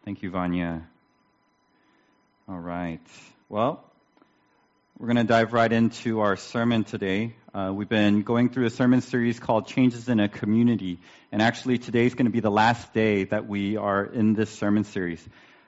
Thank you, Vanya. All right. Well, we're going to dive right into our sermon today. We've been going through a sermon series called Changes in a Community. And actually, today's going to be the last day that we are in this sermon series.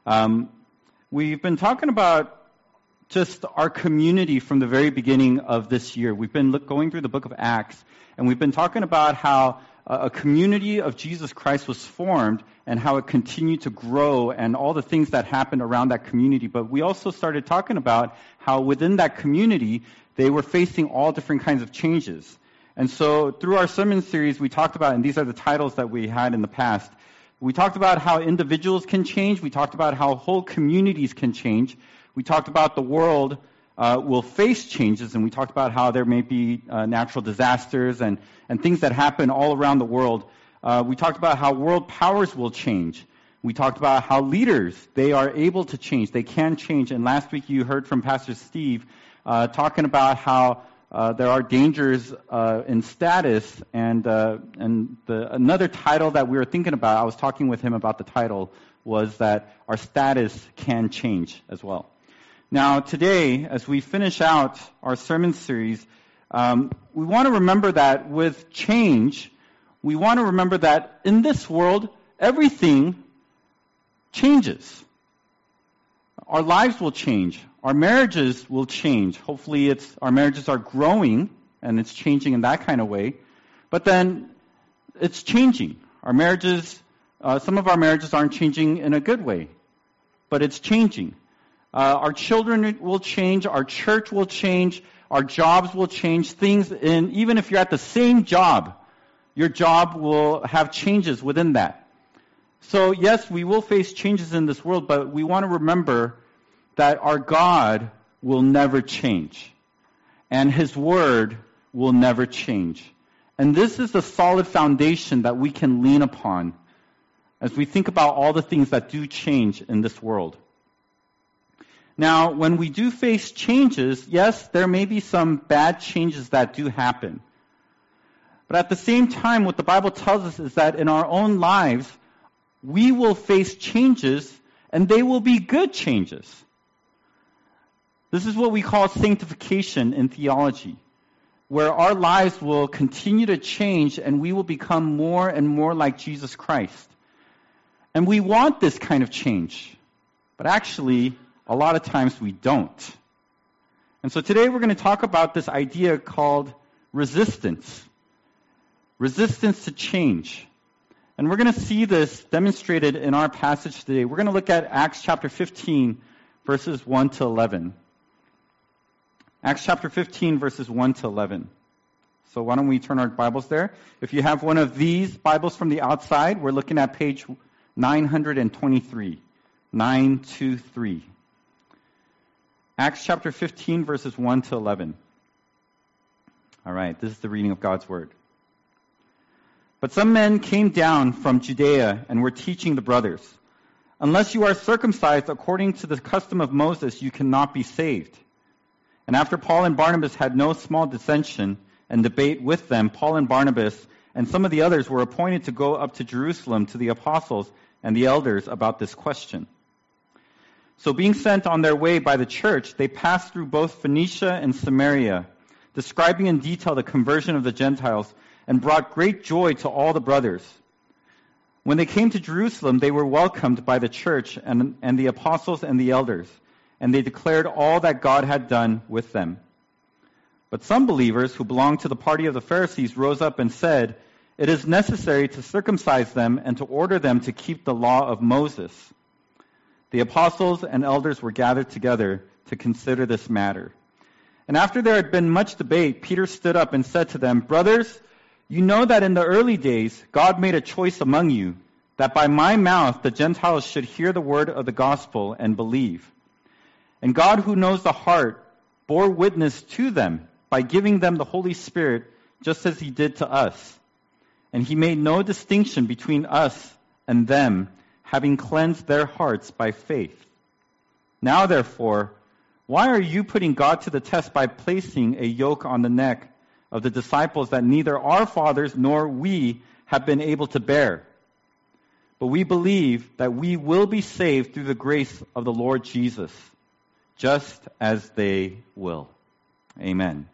We've been talking about just our community from the very beginning of this year. We've been going through the book of Acts, and we've been talking about how a community of Jesus Christ was formed and how it continued to grow and all the things that happened around that community. But we also started talking about how within that community, they were facing all different kinds of changes. And so through our sermon series, we talked about, and these are the titles that we had in the past, we talked about how individuals can change. We talked about how whole communities can change. We talked about the world will face changes, and we talked about how there may be natural disasters and things that happen all around the world. We talked about how world powers will change. We talked about how leaders, they are able to change. They can change. And last week you heard from Pastor Steve talking about how there are dangers in status. And another title that we were thinking about, I was talking with him about the title, was that our status can change as well. Now, today, as we finish out our sermon series, we want to remember that with change, we want to remember that in this world, everything changes. Our lives will change. Our marriages will change. Hopefully, our marriages are growing, and it's changing in that kind of way. But then, it's changing. Our marriages, some of our marriages aren't changing in a good way, but it's changing. Our children will change. Our church will change. Our jobs will change. Even if you're at the same job, your job will have changes within that. So yes, we will face changes in this world, but we want to remember that our God will never change. And His Word will never change. And this is the solid foundation that we can lean upon as we think about all the things that do change in this world. Now, when we do face changes, yes, there may be some bad changes that do happen. But at the same time, what the Bible tells us is that in our own lives, we will face changes, and they will be good changes. This is what we call sanctification in theology, where our lives will continue to change, and we will become more and more like Jesus Christ. And we want this kind of change. But actually, a lot of times we don't. And so today we're going to talk about this idea called resistance. Resistance to change. And we're going to see this demonstrated in our passage today. We're going to look at Acts chapter 15, verses 1 to 11. Acts chapter 15, verses 1 to 11. So why don't we turn our Bibles there? If you have one of these Bibles from the outside, we're looking at page 923. 923. Acts chapter 15, verses 1 to 11. All right, this is the reading of God's Word. But some men came down from Judea and were teaching the brothers, "Unless you are circumcised according to the custom of Moses, you cannot be saved." And after Paul and Barnabas had no small dissension and debate with them, Paul and Barnabas and some of the others were appointed to go up to Jerusalem to the apostles and the elders about this question. So being sent on their way by the church, they passed through both Phoenicia and Samaria, describing in detail the conversion of the Gentiles, and brought great joy to all the brothers. When they came to Jerusalem, they were welcomed by the church and the apostles and the elders, and they declared all that God had done with them. But some believers who belonged to the party of the Pharisees rose up and said, "It is necessary to circumcise them and to order them to keep the law of Moses." The apostles and elders were gathered together to consider this matter. And after there had been much debate, Peter stood up and said to them, "Brothers, you know that in the early days God made a choice among you, that by my mouth the Gentiles should hear the word of the gospel and believe. And God, who knows the heart, bore witness to them by giving them the Holy Spirit, just as He did to us. And He made no distinction between us and them, having cleansed their hearts by faith. Now, therefore, why are you putting God to the test by placing a yoke on the neck of the disciples that neither our fathers nor we have been able to bear? but we believe that we will be saved through the grace of the Lord Jesus, just as they will. Amen.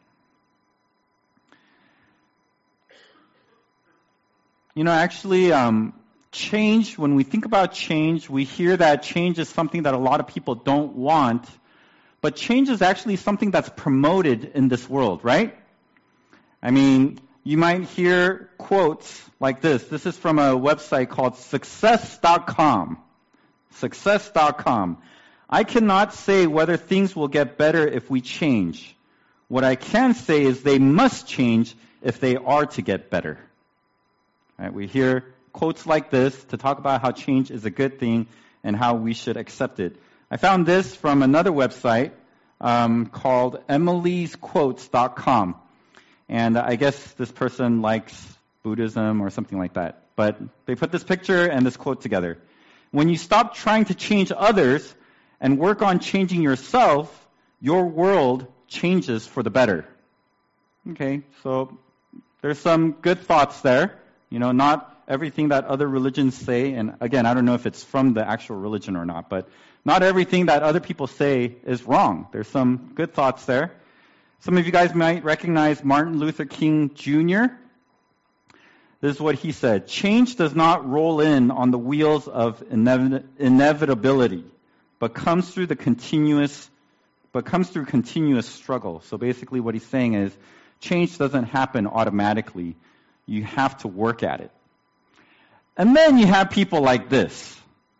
Actually, change, when we think about change, we hear that change is something that a lot of people don't want, but change is actually something that's promoted in this world, right? I mean, you might hear quotes like this. This is from a website called Success.com. Success.com. I cannot say whether things will get better if we change. What I can say is they must change if they are to get better. Right? We hear quotes like this to talk about how change is a good thing and how we should accept it. I found this from another website called emilysquotes.com. And I guess this person likes Buddhism or something like that. But they put this picture and this quote together. When you stop trying to change others and work on changing yourself, your world changes for the better. Okay, so there's some good thoughts there. Not everything that other religions say, and again, I don't know if it's from the actual religion or not, but not everything that other people say is wrong. There's some good thoughts there. Some of you guys might recognize Martin Luther King Jr. This is what he said: change does not roll in on the wheels of inevitability, but comes through continuous struggle. So basically what he's saying is change doesn't happen automatically. You have to work at it. And then you have people like this.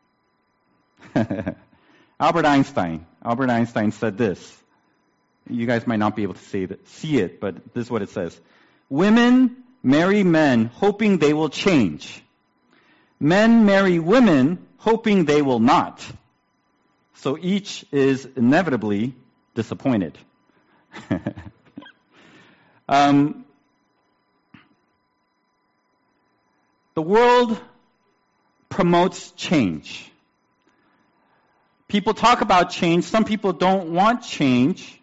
Albert Einstein. Albert Einstein said this. You guys might not be able to see it, but this is what it says. Women marry men hoping they will change. Men marry women hoping they will not. So each is inevitably disappointed. The world promotes change. People talk about change. Some people don't want change.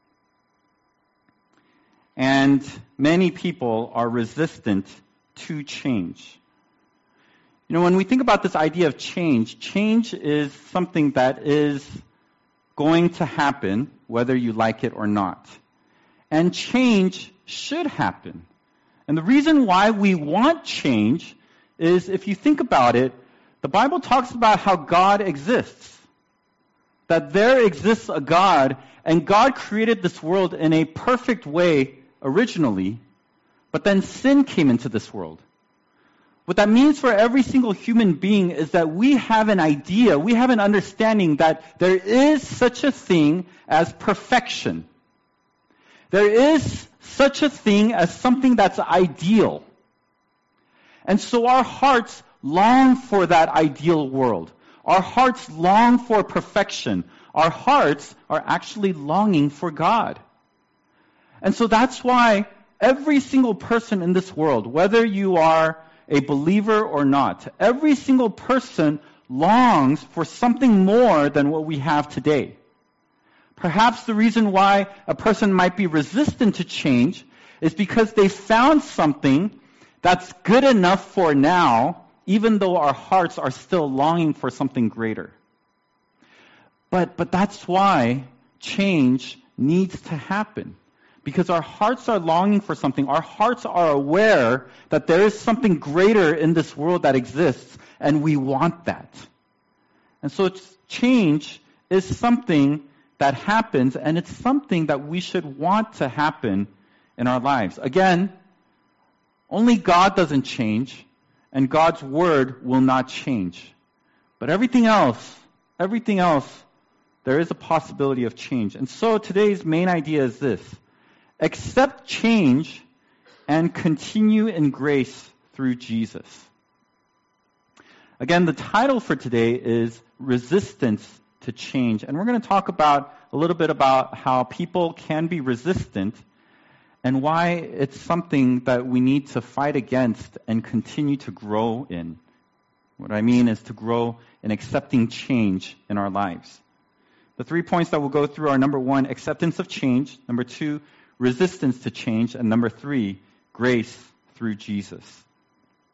And many people are resistant to change. When we think about this idea of change, change is something that is going to happen, whether you like it or not. And change should happen. And the reason why we want change is, if you think about it, the Bible talks about how God exists. That there exists a God, and God created this world in a perfect way originally, but then sin came into this world. What that means for every single human being is that we have an idea, we have an understanding that there is such a thing as perfection. There is such a thing as something that's ideal. And so our hearts long for that ideal world. Our hearts long for perfection. Our hearts are actually longing for God. And so that's why every single person in this world, whether you are a believer or not, every single person longs for something more than what we have today. Perhaps the reason why a person might be resistant to change is because they found something that's good enough for now, even though our hearts are still longing for something greater. But that's why change needs to happen. Because our hearts are longing for something. Our hearts are aware that there is something greater in this world that exists, and we want that. And so change is something that happens, and it's something that we should want to happen in our lives. Again, only God doesn't change, and God's word will not change. But everything else, there is a possibility of change. And so today's main idea is this: accept change and continue in grace through Jesus. Again, the title for today is Resistance to Change. And we're going to talk a little bit about how people can be resistant and why it's something that we need to fight against and continue to grow in. What I mean is to grow in accepting change in our lives. The 3 points that we'll go through are: number 1, acceptance of change; number 2, resistance to change; and number 3, grace through Jesus.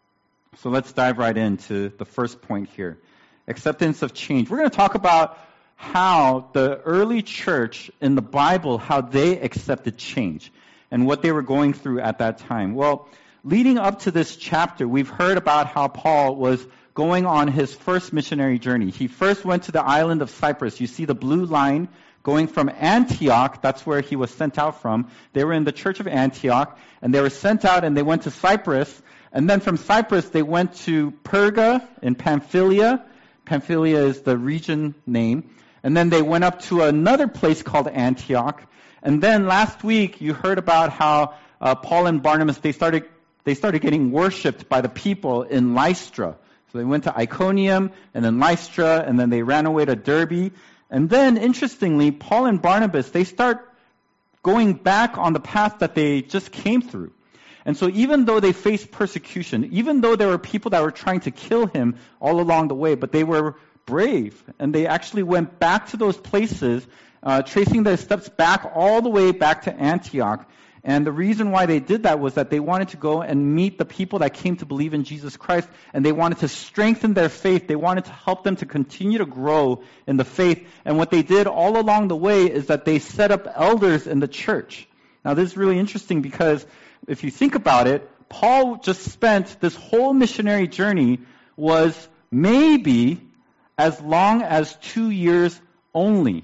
So let's dive right into the first point here. Acceptance of change. We're going to talk about how the early church in the Bible, how they accepted change and what they were going through at that time. Well, leading up to this chapter, we've heard about how Paul was going on his first missionary journey. He first went to the island of Cyprus. You see the blue line going from Antioch. That's where he was sent out from. They were in the church of Antioch, and they were sent out and they went to Cyprus. And then from Cyprus, they went to Perga in Pamphylia. Pamphylia is the region name. And then they went up to another place called Antioch. And then last week, you heard about how Paul and Barnabas, they started getting worshipped by the people in Lystra. So they went to Iconium, and then Lystra, and then they ran away to Derbe. And then, interestingly, Paul and Barnabas, they start going back on the path that they just came through. And so even though they faced persecution, even though there were people that were trying to kill him all along the way, but they were brave, and they actually went back to those places, tracing their steps back all the way back to Antioch. And the reason why they did that was that they wanted to go and meet the people that came to believe in Jesus Christ, and they wanted to strengthen their faith. They wanted to help them to continue to grow in the faith. And what they did all along the way is that they set up elders in the church. Now, this is really interesting because if you think about it, Paul just spent this whole missionary journey was maybe as long as 2 years only,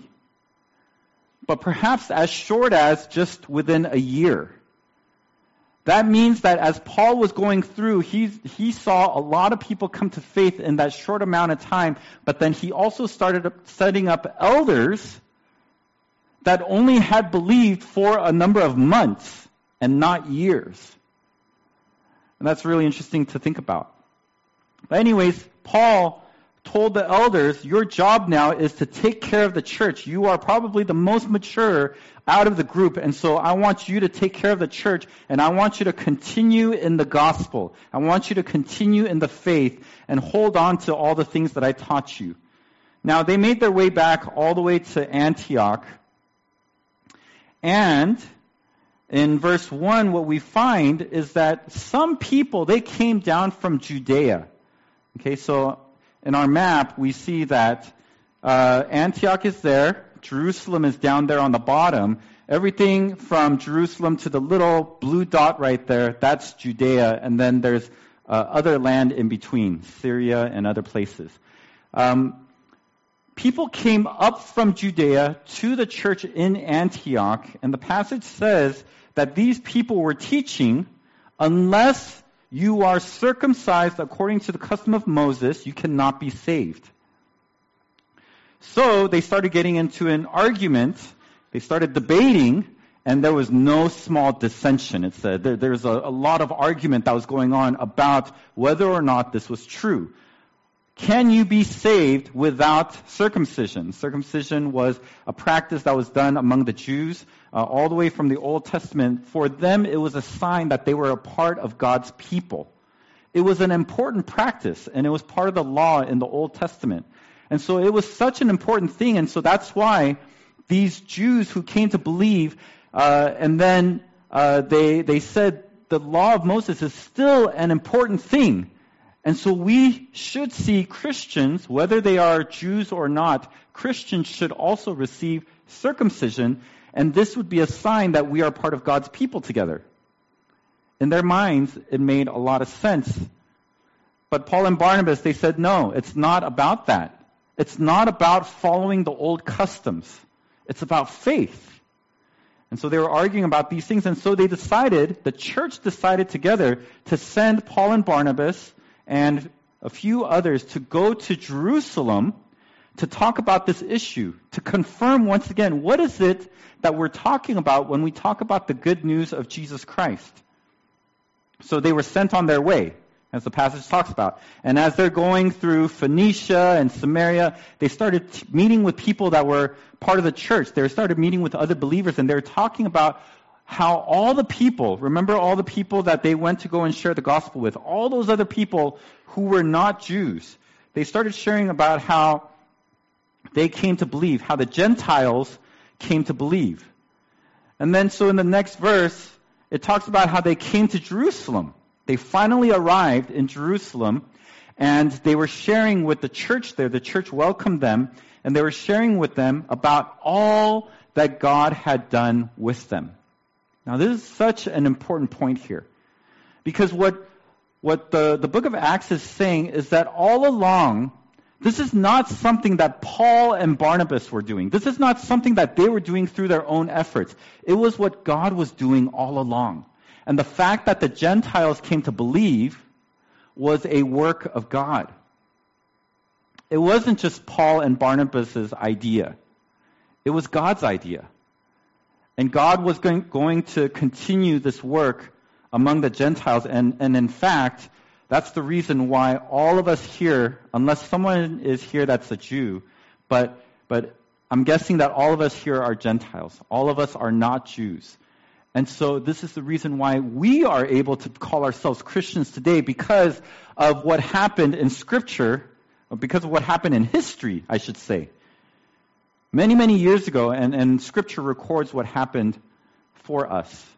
but perhaps as short as just within a year. That means that as Paul was going through, he saw a lot of people come to faith in that short amount of time, but then he also started setting up elders that only had believed for a number of months and not years. And that's really interesting to think about. But anyways, Paul told the elders, your job now is to take care of the church. You are probably the most mature out of the group, and so I want you to take care of the church, and I want you to continue in the gospel. I want you to continue in the faith and hold on to all the things that I taught you. Now, they made their way back all the way to Antioch, and in verse 1, what we find is that some people, they came down from Judea. Okay, so in our map, we see that Antioch is there. Jerusalem is down there on the bottom. Everything from Jerusalem to the little blue dot right there, that's Judea. And then there's other land in between, Syria and other places. People came up from Judea to the church in Antioch. And the passage says that these people were teaching, unless you are circumcised according to the custom of Moses, you cannot be saved. So they started getting into an argument. They started debating, and there was no small dissension. It said there's a lot of argument that was going on about whether or not this was true. Can you be saved without circumcision? Circumcision was a practice that was done among the Jews all the way from the Old Testament. For them, it was a sign that they were a part of God's people. It was an important practice, and it was part of the law in the Old Testament. And so it was such an important thing, and so that's why these Jews who came to believe, and then they said the law of Moses is still an important thing. And so we should see Christians, whether they are Jews or not, Christians should also receive circumcision, and this would be a sign that we are part of God's people together. In their minds, it made a lot of sense. But Paul and Barnabas, they said, no, it's not about that. It's not about following the old customs. It's about faith. And so they were arguing about these things, and so the church decided together to send Paul and Barnabas and a few others to go to Jerusalem to talk about this issue, to confirm once again, what is it that we're talking about when we talk about the good news of Jesus Christ? So they were sent on their way, as the passage talks about. And as they're going through Phoenicia and Samaria, they started meeting with people that were part of the church. They started meeting with other believers, and they were talking about how all the people, remember all the people that they went to go and share the gospel with, all those other people who were not Jews, they started sharing about how they came to believe, how the Gentiles came to believe. And then so in the next verse, it talks about how they came to Jerusalem. They finally arrived in Jerusalem, and they were sharing with the church there. The church welcomed them, and they were sharing with them about all that God had done with them. Now, this is such an important point here, because what the book of Acts is saying is that all along, this is not something that Paul and Barnabas were doing. This is not something that they were doing through their own efforts. It was what God was doing all along. And the fact that the Gentiles came to believe was a work of God. It wasn't just Paul and Barnabas' idea. It was God's idea. And God was going to continue this work among the Gentiles. And in fact, that's the reason why all of us here, unless someone is here that's a Jew, but I'm guessing that all of us here are Gentiles. All of us are not Jews. And so this is the reason why we are able to call ourselves Christians today, because of what happened in Scripture, or because of what happened in history, I should say. Many, many years ago, and Scripture records what happened for us.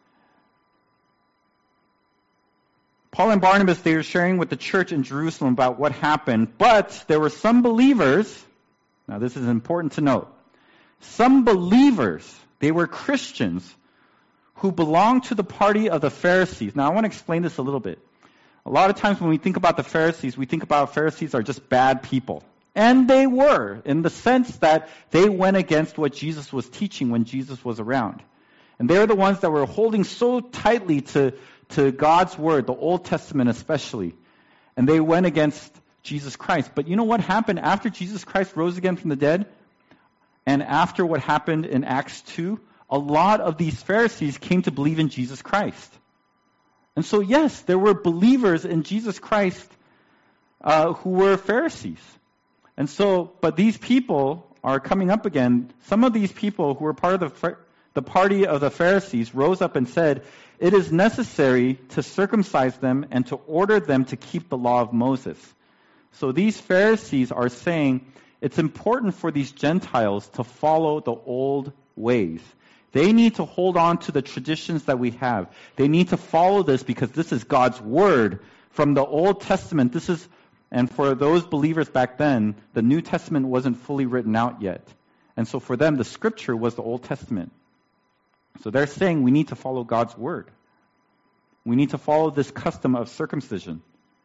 Paul and Barnabas, they were sharing with the church in Jerusalem about what happened, but there were some believers, now this is important to note, some believers, they were Christians, who belonged to the party of the Pharisees. Now I want to explain this a little bit. A lot of times when we think about the Pharisees, we think about Pharisees are just bad people. And they were, in the sense that they went against what Jesus was teaching when Jesus was around. And they're the ones that were holding so tightly to God's Word, the Old Testament especially. And they went against Jesus Christ. But you know what happened after Jesus Christ rose again from the dead? And after what happened in Acts 2, a lot of these Pharisees came to believe in Jesus Christ. And so yes, there were believers in Jesus Christ who were Pharisees. And so, but these people are coming up again. Some of these people who were part of the party of the Pharisees rose up and said, it is necessary to circumcise them and to order them to keep the law of Moses. So these Pharisees are saying it's important for these Gentiles to follow the old ways. They need to hold on to the traditions that we have. They need to follow this because this is God's Word from the Old Testament. And for those believers back then, the New Testament wasn't fully written out yet. And so for them, the Scripture was the Old Testament. So they're saying we need to follow God's Word. We need to follow this custom of circumcision.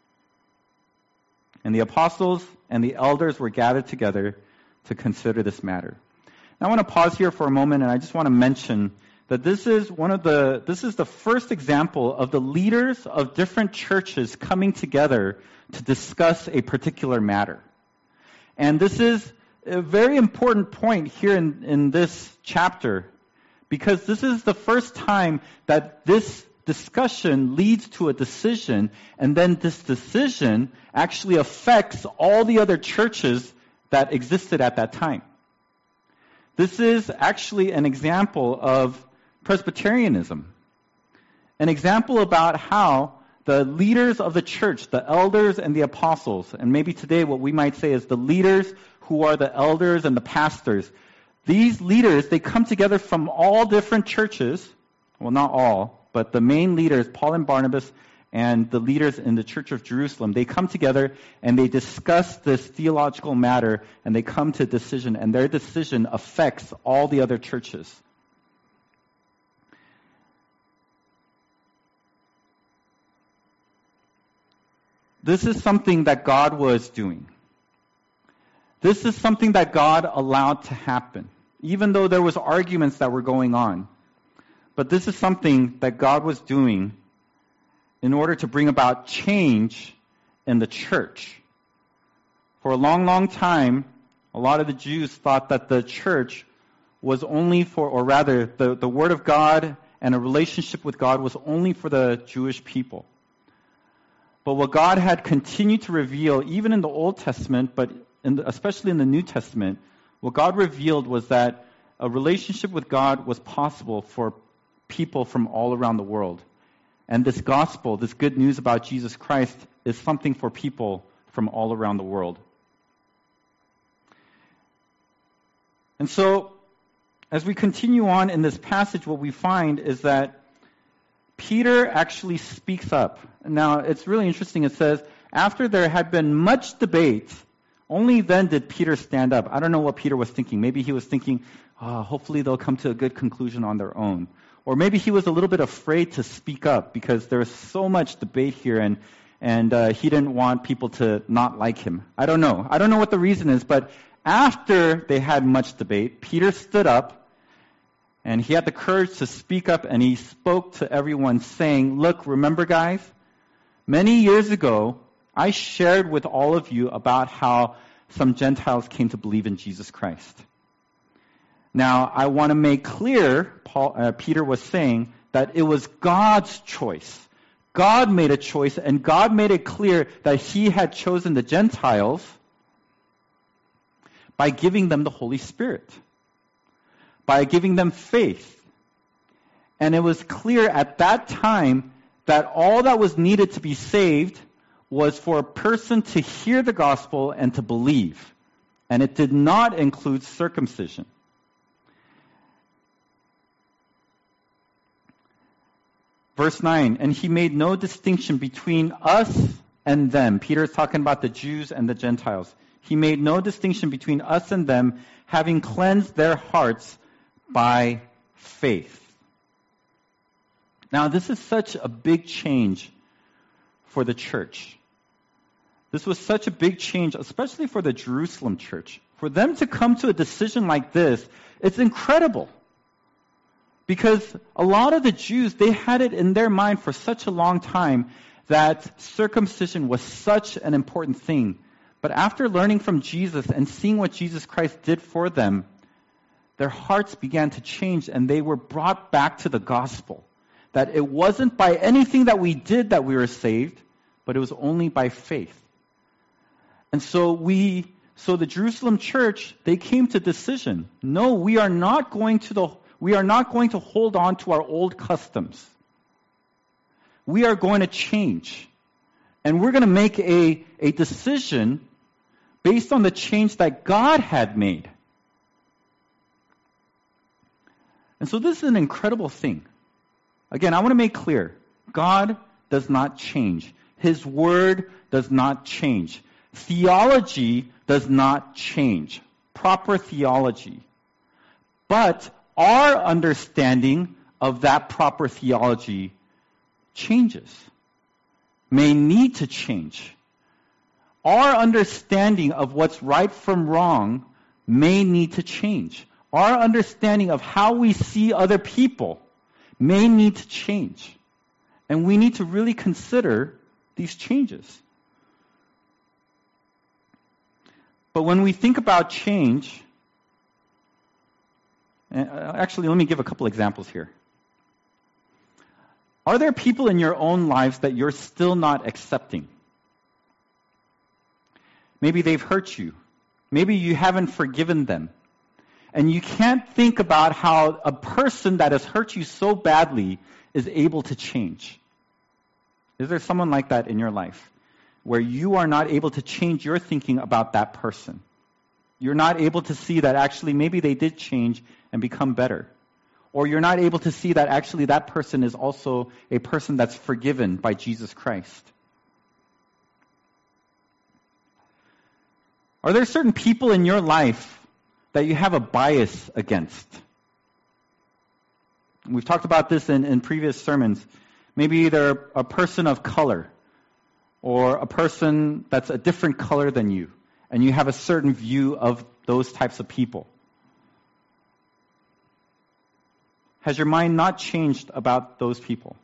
And the apostles and the elders were gathered together to consider this matter. Now I want to pause here for a moment, and I just want to mention that this is the first example of the leaders of different churches coming together to discuss a particular matter. And this is a very important point here in this chapter, because this is the first time that this discussion leads to a decision, and then this decision actually affects all the other churches that existed at that time. This is actually an example of Presbyterianism, an example about how the leaders of the church, the elders and the apostles, and maybe today what we might say is the leaders who are the elders and the pastors, these leaders, they come together from all different churches, well, not all, but the main leaders, Paul and Barnabas, and the leaders in the Church of Jerusalem, they come together and they discuss this theological matter, and they come to a decision, and their decision affects all the other churches. This is something that God was doing. This is something that God allowed to happen, even though there was arguments that were going on. But this is something that God was doing in order to bring about change in the church. For a long, long time, a lot of the Jews thought that the church was only for, or rather, the Word of God and a relationship with God was only for the Jewish people. But what God had continued to reveal, even in the Old Testament, but especially in the New Testament, what God revealed was that a relationship with God was possible for people from all around the world. And this gospel, this good news about Jesus Christ, is something for people from all around the world. And so, as we continue on in this passage, what we find is that Peter actually speaks up. Now, it's really interesting. It says, after there had been much debate, only then did Peter stand up. I don't know what Peter was thinking. Maybe he was thinking, hopefully they'll come to a good conclusion on their own. Or maybe he was a little bit afraid to speak up because there was so much debate here and he didn't want people to not like him. I don't know. I don't know what the reason is, but after they had much debate, Peter stood up and he had the courage to speak up, and he spoke to everyone saying, look, remember guys, many years ago, I shared with all of you about how some Gentiles came to believe in Jesus Christ. Now, I want to make clear, Peter was saying, that it was God's choice. God made a choice, and God made it clear that he had chosen the Gentiles by giving them the Holy Spirit, by giving them faith. And it was clear at that time that all that was needed to be saved was for a person to hear the gospel and to believe. And it did not include circumcision. Verse 9, and he made no distinction between us and them. Peter is talking about the Jews and the Gentiles. He made no distinction between us and them, having cleansed their hearts by faith. Now, this is such a big change for the church. This was such a big change, especially for the Jerusalem church. For them to come to a decision like this, it's incredible. Because a lot of the Jews, they had it in their mind for such a long time that circumcision was such an important thing. But after learning from Jesus and seeing what Jesus Christ did for them, their hearts began to change and they were brought back to the gospel. That it wasn't by anything that we did that we were saved, but it was only by faith. And so the Jerusalem church, they came to decision. No, we are not going to hold on to our old customs. We are going to change. And we're going to make a decision based on the change that God had made. And so this is an incredible thing. Again, I want to make clear, God does not change. His word does not change. Theology does not change. Proper theology. But our understanding of that proper theology changes, may need to change. Our understanding of what's right from wrong may need to change. Our understanding of how we see other people may need to change. And we need to really consider these changes. But when we think about change, actually, let me give a couple examples here. Are there people in your own lives that you're still not accepting? Maybe they've hurt you. Maybe you haven't forgiven them. And you can't think about how a person that has hurt you so badly is able to change. Is there someone like that in your life where you are not able to change your thinking about that person? You're not able to see that actually maybe they did change and become better. Or you're not able to see that actually that person is also a person that's forgiven by Jesus Christ. Are there certain people in your life that you have a bias against? We've talked about this in previous sermons. Maybe they're a person of color or a person that's a different color than you, and you have a certain view of those types of people. Has your mind not changed about those people?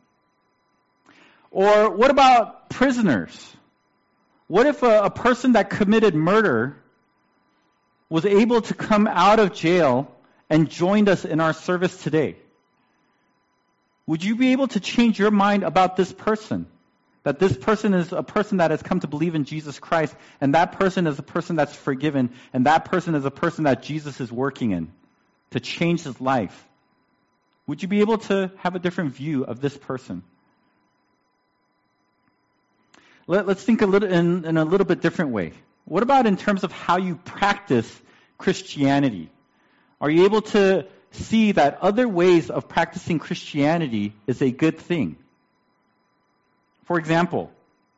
Or what about prisoners? What if a person that committed murder was able to come out of jail and joined us in our service today? Would you be able to change your mind about this person? That this person is a person that has come to believe in Jesus Christ, and that person is a person that's forgiven, and that person is a person that Jesus is working in to change his life. Would you be able to have a different view of this person? Let's think in a little bit different way. What about in terms of how you practice Christianity? Are you able to see that other ways of practicing Christianity is a good thing? For example,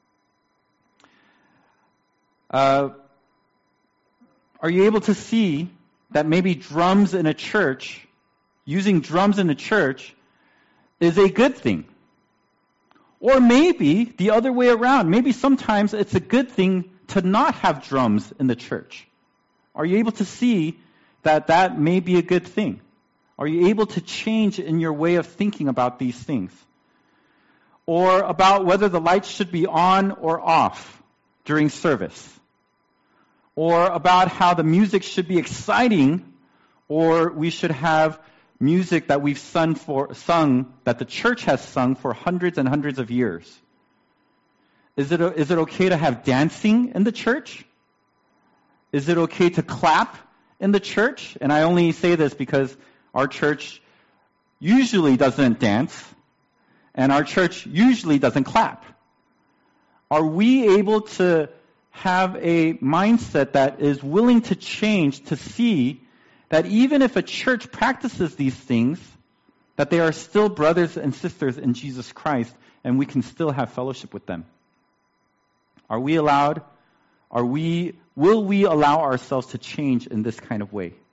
are you able to see that maybe drums in a church, using drums in a church, is a good thing? Or maybe the other way around. Maybe sometimes it's a good thing to not have drums in the church. Are you able to see that that may be a good thing? Are you able to change in your way of thinking about these things? Or about whether the lights should be on or off during service? Or about how the music should be exciting, or we should have music that we've sung, that the church has sung for hundreds and hundreds of years? Is it okay to have dancing in the church? Is it okay to clap in the church? And I only say this because our church usually doesn't dance, and our church usually doesn't clap. Are we able to have a mindset that is willing to change, to see that even if a church practices these things, that they are still brothers and sisters in Jesus Christ, and we can still have fellowship with them? Are we allowed? Will we allow ourselves to change in this kind of way?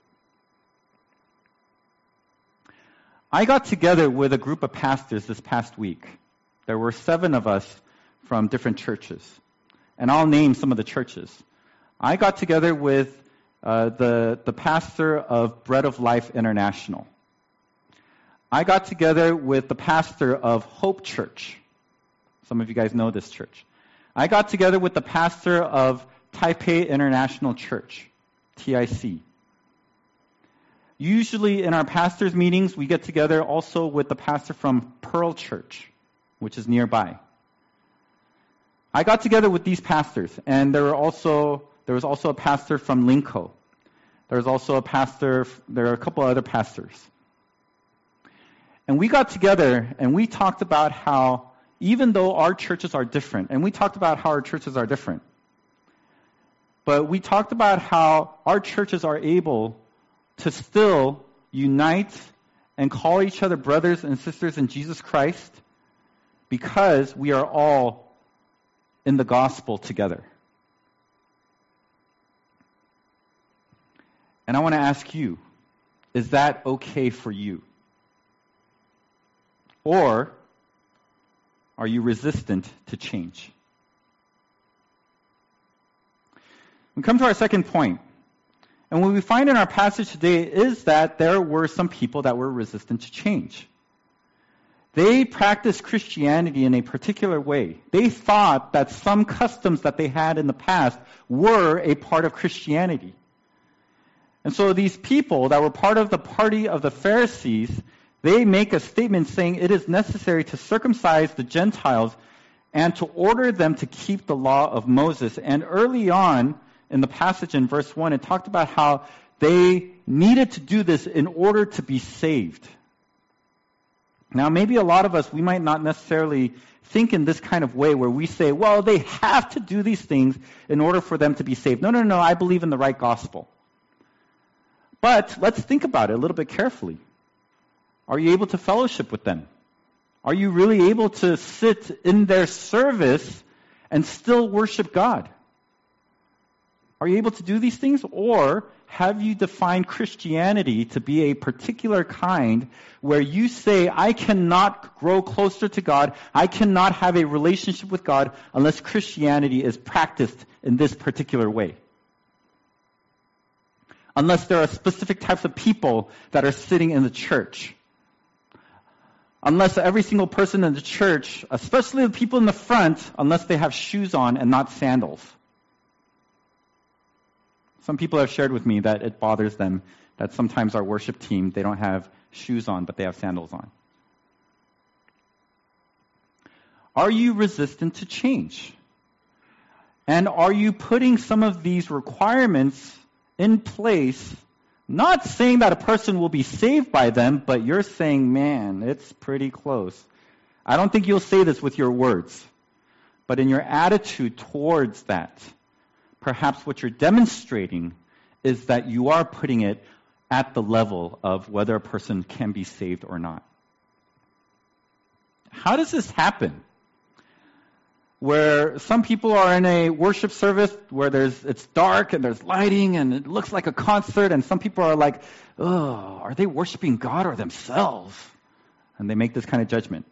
I got together with a group of pastors this past week. There were 7 of us from different churches. And I'll name some of the churches. I got together with the pastor of Bread of Life International. I got together with the pastor of Hope Church. Some of you guys know this church. I got together with the pastor of Taipei International Church, TIC. Usually in our pastors' meetings, we get together also with the pastor from Pearl Church, which is nearby. I got together with these pastors, and there was also a pastor from Linko. There are a couple other pastors. And we got together and we talked about how, even though our churches are different, and we talked about how our churches are different, but we talked about how our churches are able to still unite and call each other brothers and sisters in Jesus Christ because we are all in the gospel together. And I want to ask you, is that okay for you? Or are you resistant to change? We come to our second point. And what we find in our passage today is that there were some people that were resistant to change. They practiced Christianity in a particular way. They thought that some customs that they had in the past were a part of Christianity. And so these people that were part of the party of the Pharisees, they make a statement saying it is necessary to circumcise the Gentiles and to order them to keep the law of Moses. And early on in the passage in verse 1, it talked about how they needed to do this in order to be saved. Now, maybe a lot of us, we might not necessarily think in this kind of way where we say, well, they have to do these things in order for them to be saved. No, I believe in the right gospel. But let's think about it a little bit carefully. Are you able to fellowship with them? Are you really able to sit in their service and still worship God? Are you able to do these things? Or have you defined Christianity to be a particular kind where you say, I cannot grow closer to God, I cannot have a relationship with God unless Christianity is practiced in this particular way? Unless there are specific types of people that are sitting in the church. Unless every single person in the church, especially the people in the front, unless they have shoes on and not sandals. Some people have shared with me that it bothers them that sometimes our worship team, they don't have shoes on, but they have sandals on. Are you resistant to change? And are you putting some of these requirements in place, not saying that a person will be saved by them, but you're saying, man, it's pretty close. I don't think you'll say this with your words, but in your attitude towards that, perhaps what you're demonstrating is that you are putting it at the level of whether a person can be saved or not. How does this happen? where some people are in a worship service where it's dark and there's lighting and it looks like a concert, and some people are like, oh, are they worshiping God or themselves? And they make this kind of judgment.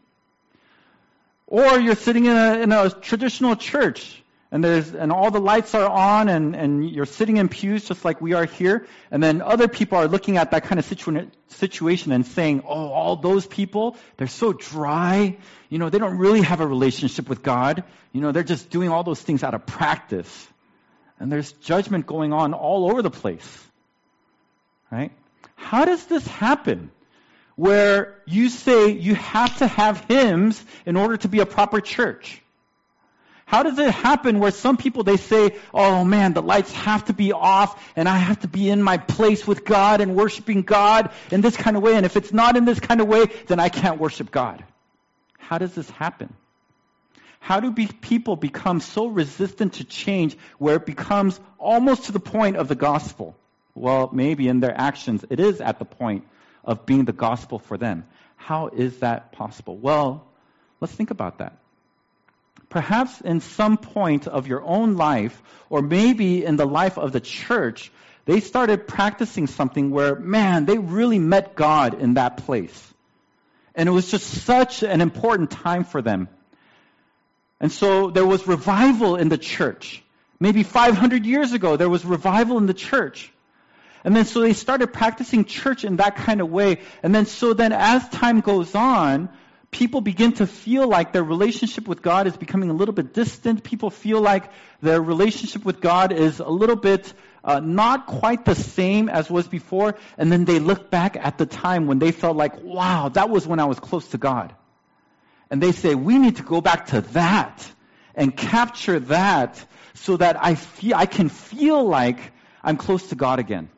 Or you're sitting in a traditional church, and all the lights are on, and you're sitting in pews just like we are here, and then other people are looking at that kind of situation and saying, oh, all those people, they're so dry, they don't really have a relationship with God, they're just doing all those things out of practice. And there's judgment going on all over the place, right? How does this happen? Where you say you have to have hymns in order to be a proper church? How does it happen where some people, they say, oh man, the lights have to be off and I have to be in my place with God and worshiping God in this kind of way, and if it's not in this kind of way, then I can't worship God? How does this happen? How do people become so resistant to change where it becomes almost to the point of the gospel? Well, maybe in their actions, it is at the point of being the gospel for them. How is that possible? Well, let's think about that. Perhaps in some point of your own life, or maybe in the life of the church, they started practicing something where, man, they really met God in that place. And it was just such an important time for them. And so there was revival in the church. Maybe 500 years ago, there was revival in the church. And then so they started practicing church in that kind of way. And then as time goes on, people begin to feel like their relationship with God is becoming a little bit distant. People feel like their relationship with God is a little bit not quite the same as was before. And then they look back at the time when they felt like, wow, that was when I was close to God. And they say, we need to go back to that and capture that so that I can feel like I'm close to God again.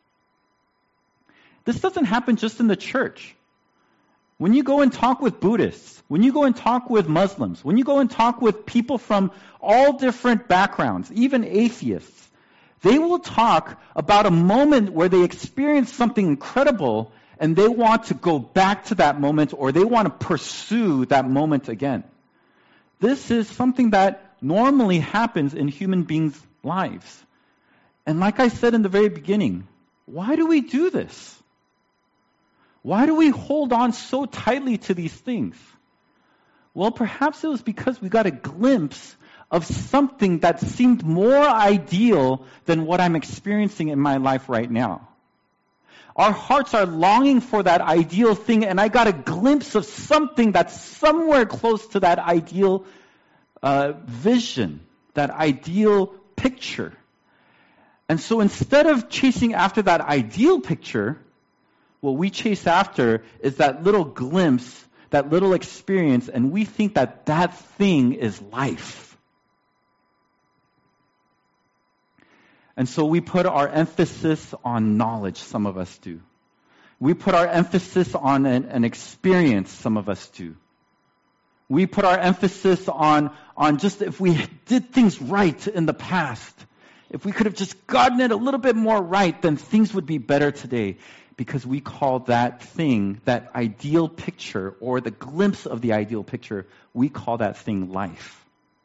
This doesn't happen just in the church. When you go and talk with Buddhists, when you go and talk with Muslims, when you go and talk with people from all different backgrounds, even atheists, they will talk about a moment where they experienced something incredible and they want to go back to that moment, or they want to pursue that moment again. This is something that normally happens in human beings' lives. And like I said in the very beginning, why do we do this? Why do we hold on so tightly to these things? Well, perhaps it was because we got a glimpse of something that seemed more ideal than what I'm experiencing in my life right now. Our hearts are longing for that ideal thing, and I got a glimpse of something that's somewhere close to that ideal vision, that ideal picture. And so instead of chasing after that ideal picture, what we chase after is that little glimpse, that little experience, and we think that that thing is life. And so we put our emphasis on knowledge, some of us do. We put our emphasis on an experience, some of us do. We put our emphasis on just if we did things right in the past, if we could have just gotten it a little bit more right, then things would be better today. Because we call that thing, that ideal picture, or the glimpse of the ideal picture, we call that thing life.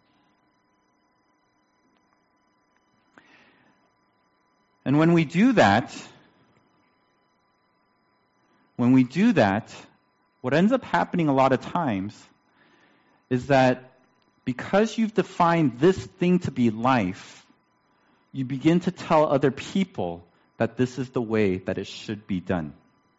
And when we do that, what ends up happening a lot of times is that because you've defined this thing to be life, you begin to tell other people that this is the way that it should be done.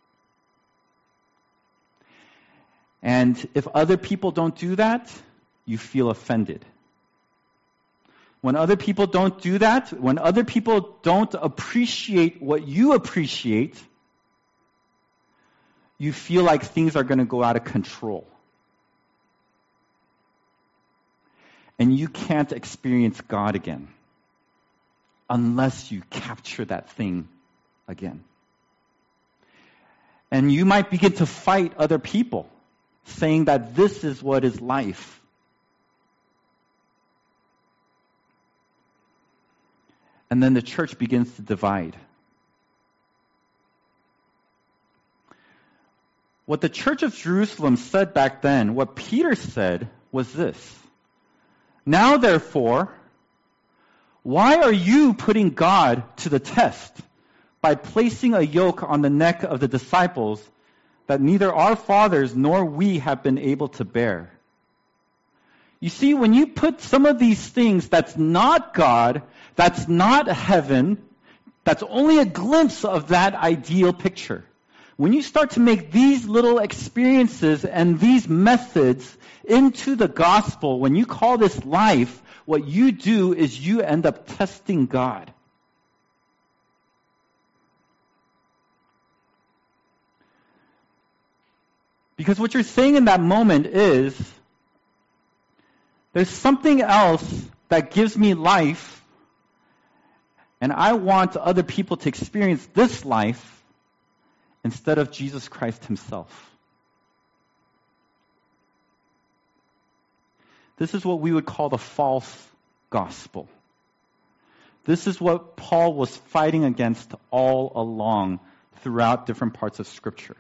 And if other people don't do that, you feel offended. When other people don't do that, when other people don't appreciate what you appreciate, you feel like things are going to go out of control. And you can't experience God again unless you capture that thing again. And you might begin to fight other people, saying that this is what is life. And then the church begins to divide. What the church of Jerusalem said back then, what Peter said was this. Now, therefore, why are you putting God to the test by placing a yoke on the neck of the disciples that neither our fathers nor we have been able to bear? You see, when you put some of these things that's not God, that's not heaven, that's only a glimpse of that ideal picture. When you start to make these little experiences and these methods into the gospel, when you call this life, what you do is you end up testing God. Because what you're saying in that moment is, there's something else that gives me life, and I want other people to experience this life instead of Jesus Christ himself. This is what we would call the false gospel. This is what Paul was fighting against all along throughout different parts of Scripture.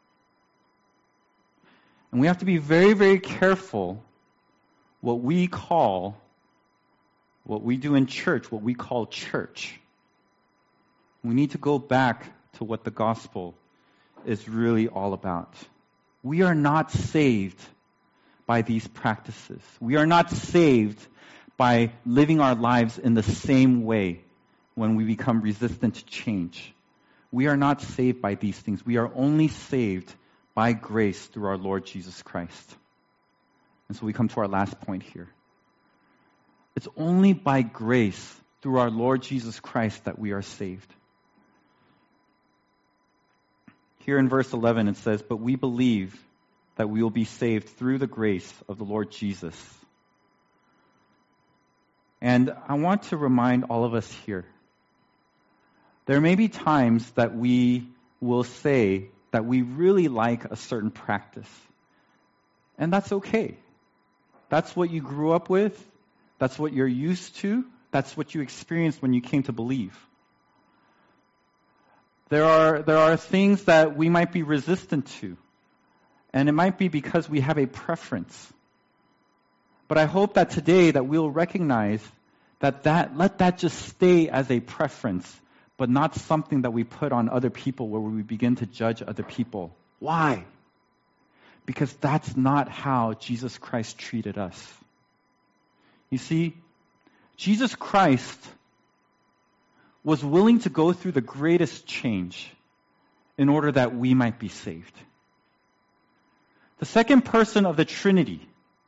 And we have to be very, very careful what we do in church, what we call church. We need to go back to what the gospel is really all about. We are not saved by these practices. We are not saved by living our lives in the same way when we become resistant to change. We are not saved by these things. We are only saved by grace through our Lord Jesus Christ. And so we come to our last point here. It's only by grace through our Lord Jesus Christ that we are saved. Here in verse 11 it says, "But we believe that we will be saved through the grace of the Lord Jesus." And I want to remind all of us here, there may be times that we will say that we really like a certain practice. And that's okay. That's what you grew up with. That's what you're used to. That's what you experienced when you came to believe. There are things that we might be resistant to. And it might be because we have a preference. But I hope that today that we'll recognize that let that just stay as a preference, but not something that we put on other people where we begin to judge other people. Why? Because that's not how Jesus Christ treated us. You see, Jesus Christ was willing to go through the greatest change in order that we might be saved. The second person of the Trinity,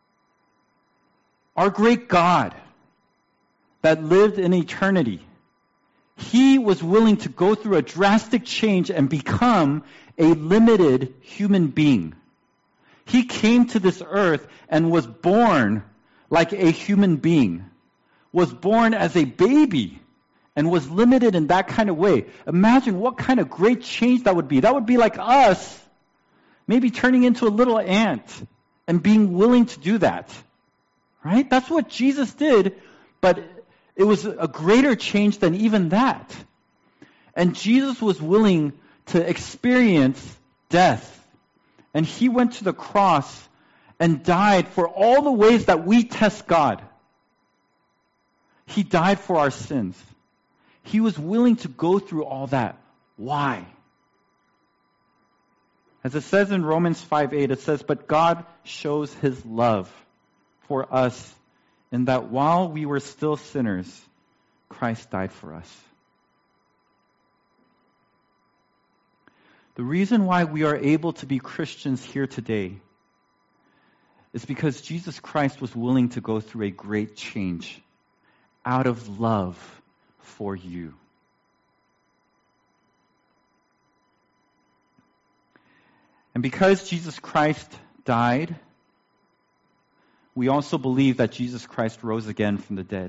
our great God that lived in eternity, he was willing to go through a drastic change and become a limited human being. He came to this earth and was born like a human being, was born as a baby, and was limited in that kind of way. Imagine what kind of great change that would be. That would be like us maybe turning into a little ant and being willing to do that. Right? That's what Jesus did, but it was a greater change than even that. And Jesus was willing to experience death. And he went to the cross and died for all the ways that we test God. He died for our sins. He was willing to go through all that. Why? As it says in Romans 5:8, it says, "But God shows his love for us in that while we were still sinners, Christ died for us." The reason why we are able to be Christians here today is because Jesus Christ was willing to go through a great change out of love for you. And because Jesus Christ died, we also believe that Jesus Christ rose again from the dead.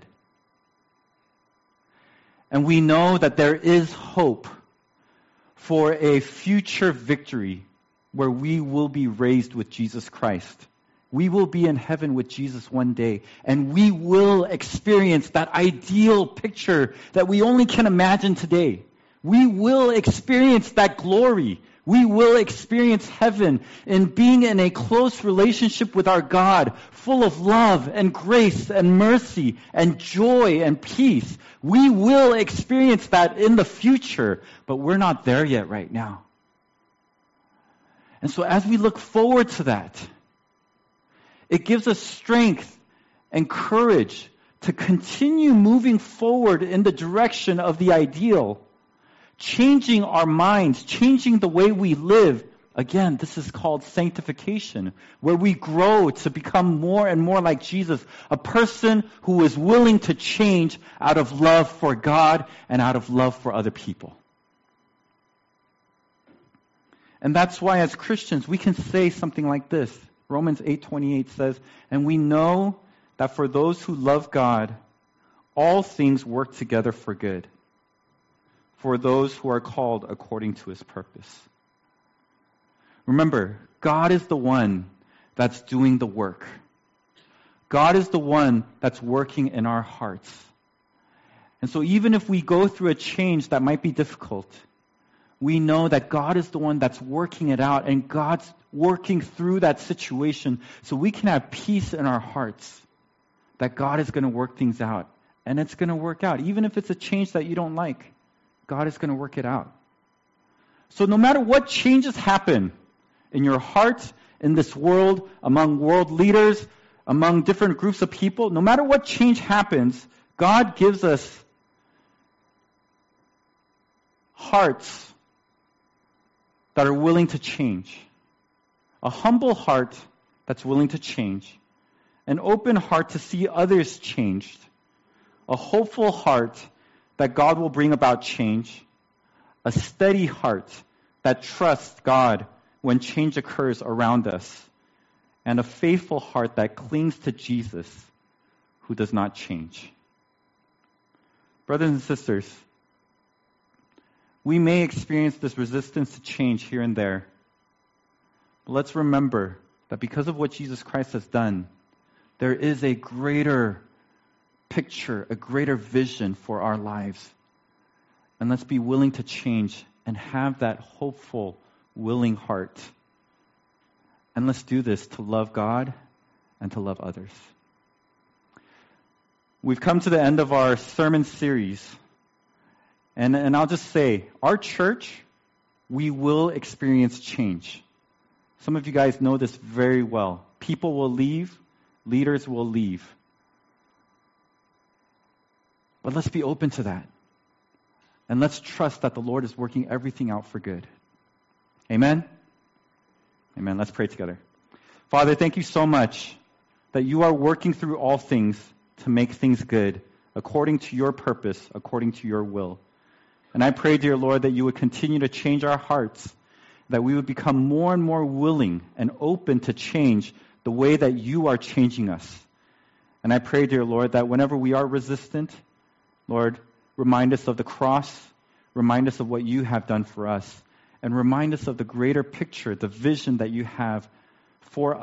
And we know that there is hope for a future victory where we will be raised with Jesus Christ. We will be in heaven with Jesus one day, and we will experience that ideal picture that we only can imagine today. We will experience that glory We will experience heaven in being in a close relationship with our God, full of love and grace and mercy and joy and peace. We will experience that in the future, but we're not there yet right now. And so as we look forward to that, it gives us strength and courage to continue moving forward in the direction of the ideal, changing our minds, changing the way we live. Again, this is called sanctification, where we grow to become more and more like Jesus, a person who is willing to change out of love for God and out of love for other people. And that's why as Christians, we can say something like this. Romans 8:28 says, "And we know that for those who love God, all things work together for good, for those who are called according to His purpose." Remember, God is the one that's doing the work. God is the one that's working in our hearts. And so even if we go through a change that might be difficult, we know that God is the one that's working it out, and God's working through that situation so we can have peace in our hearts that God is going to work things out. And it's going to work out. Even if it's a change that you don't like, God is going to work it out. So no matter what changes happen in your heart, in this world, among world leaders, among different groups of people, no matter what change happens, God gives us hearts that are willing to change. A humble heart that's willing to change. An open heart to see others changed. A hopeful heart that God will bring about change. A steady heart that trusts God when change occurs around us. And a faithful heart that clings to Jesus, who does not change. Brothers and sisters, we may experience this resistance to change here and there. But let's remember that because of what Jesus Christ has done, there is a greater picture, a greater vision for our lives. And let's be willing to change and have that hopeful, willing heart. And let's do this to love God and to love others. We've come to the end of our sermon series. And I'll just say, our church, we will experience change. Some of you guys know this very well. People will leave, leaders will leave. But let's be open to that. And let's trust that the Lord is working everything out for good. Amen? Amen. Let's pray together. Father, thank you so much that you are working through all things to make things good, according to your purpose, according to your will. And I pray, dear Lord, that you would continue to change our hearts, that we would become more and more willing and open to change the way that you are changing us. And I pray, dear Lord, that whenever we are resistant, Lord, remind us of the cross, remind us of what you have done for us, and remind us of the greater picture, the vision that you have for us.